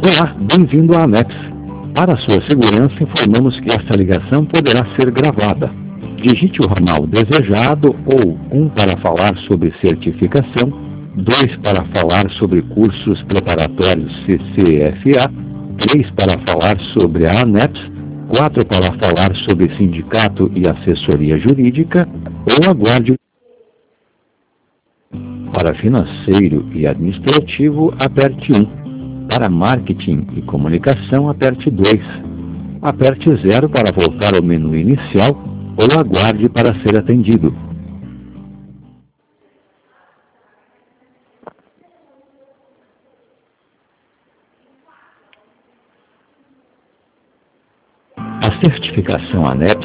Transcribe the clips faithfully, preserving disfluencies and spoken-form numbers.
Olá, bem-vindo à ANEPS. Para sua segurança, informamos que esta ligação poderá ser gravada. Digite o ramal desejado ou um para falar sobre certificação, dois para falar sobre cursos preparatórios C C F A, três para falar sobre a ANEPS, quatro para falar sobre sindicato e assessoria jurídica, ou aguarde. Para financeiro e administrativo, aperte um. Para marketing e comunicação, aperte dois. Aperte zero para voltar ao menu inicial ou aguarde para ser atendido. A certificação ANEPS.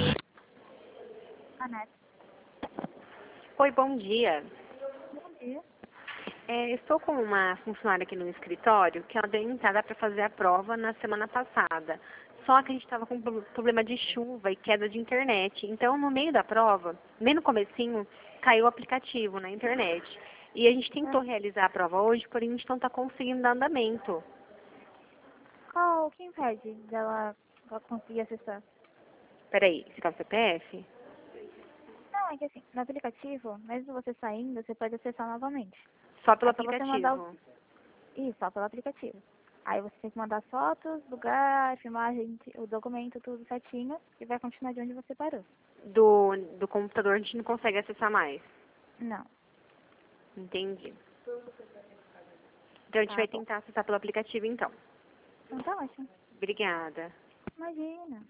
Oi, bom dia. Bom dia. É, estou com uma funcionária aqui no escritório que ela deu entrada para fazer a prova na semana passada. Só que a gente estava com pro- problema de chuva e queda de internet. Então, no meio da prova, bem no comecinho, caiu o aplicativo na internet. E a gente tentou realizar a prova hoje, porém a gente não está conseguindo dar andamento. Qual, quem impede dela ela conseguir acessar? Peraí, você quer o C P F? Não, é que assim, no aplicativo, mesmo você saindo, você pode acessar novamente. Só pelo É só você mandar aplicativo. Isso, só pelo aplicativo. Aí você tem que mandar fotos, lugar, filmagem, o documento, tudo certinho, e vai continuar de onde você parou. Do, do computador a gente não consegue acessar mais. Não. Entendi. Então a gente Tá vai bom. tentar acessar pelo aplicativo então. Então tá ótimo. Obrigada. Imagina.